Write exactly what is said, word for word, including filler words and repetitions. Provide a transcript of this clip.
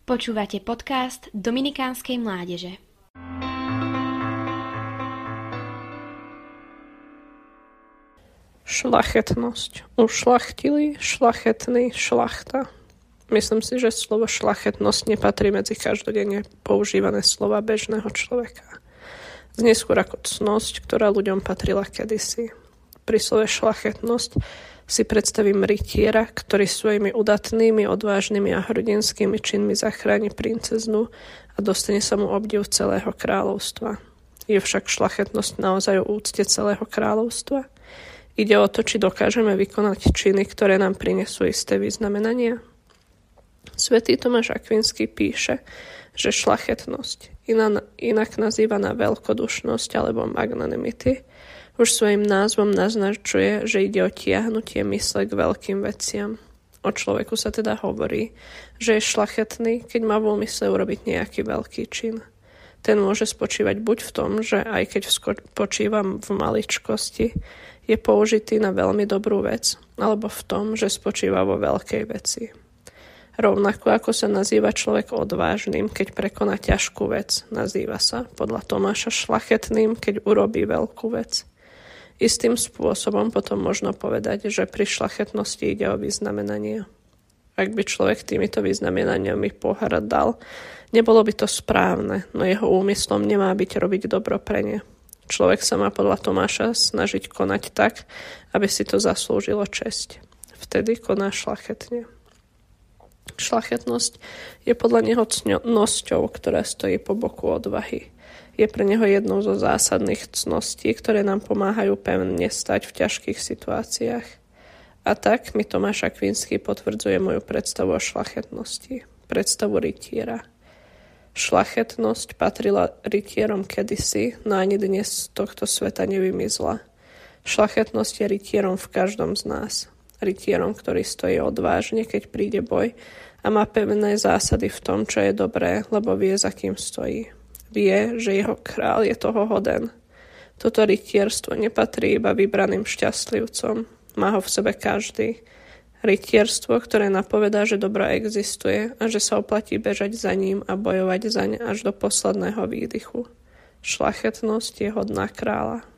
Počúvate podcast Dominikánskej mládeže. Šlachetnosť. Ušľachtilý, šlachetný, šlachta. Myslím si, že slovo šlachetnosť nepatrí medzi každodenne používané slova bežného človeka. Znie skôr ako cnosť, ktorá ľuďom patrila kedysi. Pri slove šlachetnosť si predstavím rytiera, ktorý svojimi udatnými, odvážnymi a hrdinskými činmi zachráni princeznu a dostane sa mu obdiv celého kráľovstva. Je však šlachetnosť naozaj o úcte celého kráľovstva? Ide o to, či dokážeme vykonať činy, ktoré nám prinesú isté vyznamenania. Svätý Tomáš Akvinský píše, že šlachetnosť, inak nazývaná veľkodušnosť alebo magnanimity, už svojim názvom naznačuje, že ide o tiahnutie mysle k veľkým veciam. O človeku sa teda hovorí, že je šlachetný, keď má v úmysle urobiť nejaký veľký čin. Ten môže spočívať buď v tom, že aj keď spočíva v maličkosti, je použitý na veľmi dobrú vec, alebo v tom, že spočíva vo veľkej veci. Rovnako ako sa nazýva človek odvážnym, keď prekoná ťažkú vec, nazýva sa podľa Tomáša šlachetným, keď urobí veľkú vec. Istým spôsobom potom možno povedať, že pri šlachetnosti ide o vyznamenanie. Ak by človek týmito vyznamenaniami pohŕdal, nebolo by to správne, no jeho úmyslom nemá byť robiť dobro pre ne. Človek sa má podľa Tomáša snažiť konať tak, aby si to zaslúžilo česť. Vtedy koná šlachetne. Šlachetnosť je podľa neho cnosťou, ktorá stojí po boku odvahy. Je pre neho jednou zo zásadných cností, ktoré nám pomáhajú pevne stať v ťažkých situáciách. A tak mi Tomáš Akvinský potvrdzuje moju predstavu o šlachetnosti, predstavu rytiera. Šlachetnosť patrila rytierom kedysi, no ani dnes z tohto sveta nevymizla. Šlachetnosť je rytierom v každom z nás. Rytierom, ktorý stojí odvážne, keď príde boj a má pevné zásady v tom, čo je dobré, lebo vie, za kým stojí. Vie, že jeho král je toho hoden. Toto rytierstvo nepatrí iba vybraným šťastlivcom. Má ho v sebe každý. Rytierstvo, ktoré napovedá, že dobro existuje a že sa oplatí bežať za ním a bojovať zaň až do posledného výdychu. Šlachetnosť je hodná kráľa.